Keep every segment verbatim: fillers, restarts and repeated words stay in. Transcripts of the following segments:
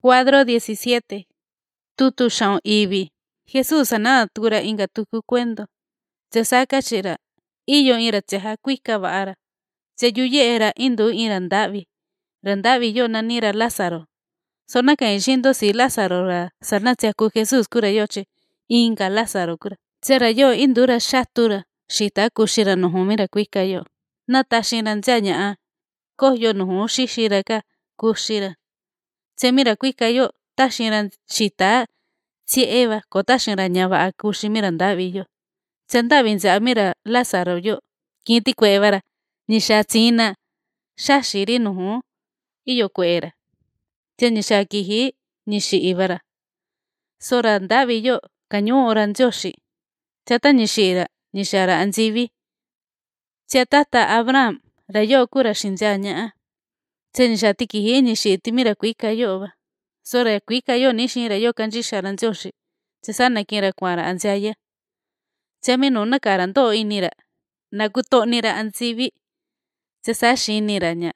Cuadro diecisiete. Tutu xaun ivi. Jesús anada tukura inka tuku cuento. Tsa kachira iyo ira tseja kuika va'ara. Tse yuye'era indu ira ndavi. Ra ndavi yo nanira Lázaro. Sona kai shindo si Lázaro ra sana tseku Jesús kura yoche inka Lázaro kura. Tsera yo indura shatura shita kushira nuhumira kuika yo. Natashira nzanya kohyo nuhu shishira ka kushira. Tsemira kuika yo tashira shita tsieva ko tashira ñava kushimira ndavi yo. Tsendavi nzamira Lázaro yo kinti kuevara nisha tsina shashiri nuhu iyo kuera. Tse nisha kiji nishi ivara. Sora ndavi yo kanyu ora nzyoshi. Tsata nishira nishara anzivi. Tse tata Abraham ra yo kura shinzanya. Tse nisha tikiji nishi timira kuika yo va. Sora kuika yo nishira yo kanjishara nzyoshi. Tse sana kira kuara anzaya. Tse minu nakara ndo inira. Nakuto nira anzivi. Tse sashi nira nya.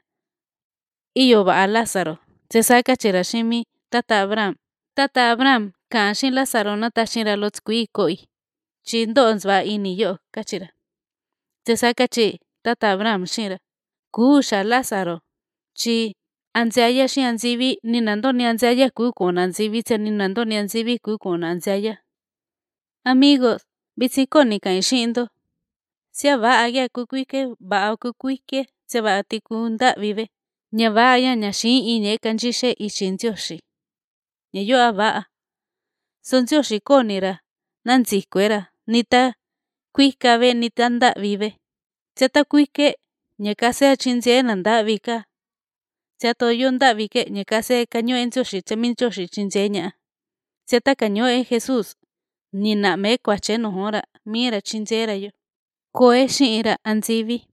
Iyo va a Lázaro. Tse sakachira shimi tata Abraham. Tata Abraham kanshin Lázaro natashira lotskui koi. Chi ndo nzva ini yo kachira. Tse sakachi tata Abraham shira. Kusha Lázaro. Chi anzaya shi anzivi ninando ni anzaya kukuna anzivi tse ninando ni anzivi kukuna anzaya. Amigos, bitsikoni kanshindo. Sia va aya kukuike va kukuike tse va tikunda vive. Nya vaya nya shi ine kanjishe ichinzyoshi. Nya yo ava. Sonzyoshi konira. Nanzi kuera. Nita kuika ve nita nda vive. Tseta kuike nya kase chinzie nanda vika. Tseto yo nda vike nya kase kanyo enzyoshi tse minzyoshi chinzie nya. Tseta kanyo e Jesús. Nina me kwache nuhora. Mira chinziera yo. Koe shi ira anzivi.